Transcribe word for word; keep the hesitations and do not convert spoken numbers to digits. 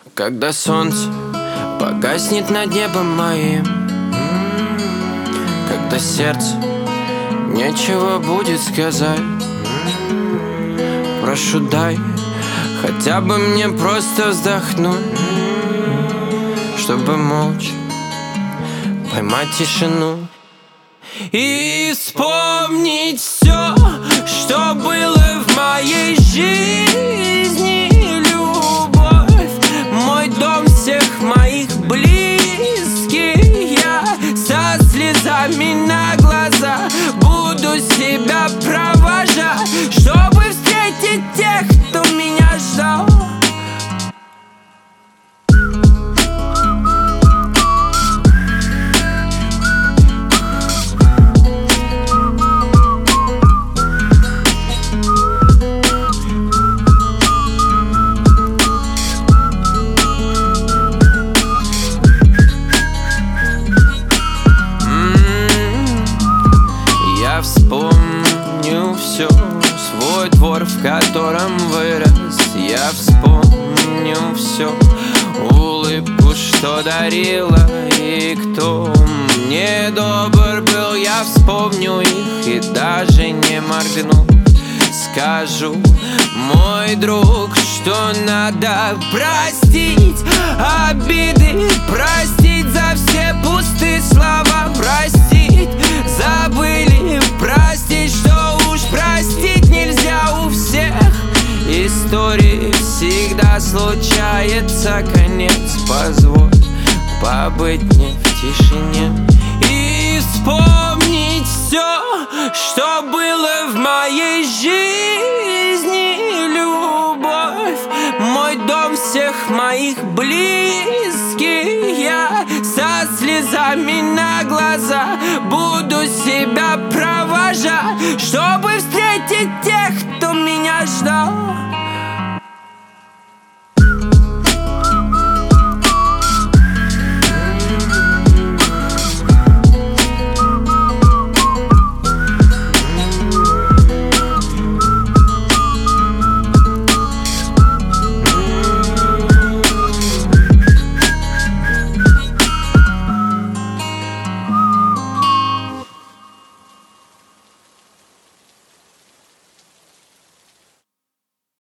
Когда солнце погаснет над небом моим, когда сердце нечего будет сказать, прошу, дай хотя бы мне просто вздохнуть, чтобы молча поймать тишину и вспомнить все, что было в моей жизни. Любовь, мой дом, всех моих близких. Я со слезами на глаза буду себя провожать, чтобы встретить тех, кто меня ждал. Вспомню все, свой двор, в котором вырос. Я вспомню все, улыбку, что дарила, и кто мне добр был. Я вспомню их и даже не моргну. Скажу, мой друг, что надо простить обиды, простить за все пустые слова, простить, забыли, простить, что уж простить нельзя у всех. Истории всегда случается конец. Позволь побыть мне в тишине и вспомнить все, что было в моей жизни. Любовь, мой дом, всех моих близких. Я со слезами на глаза буду себя провожать, что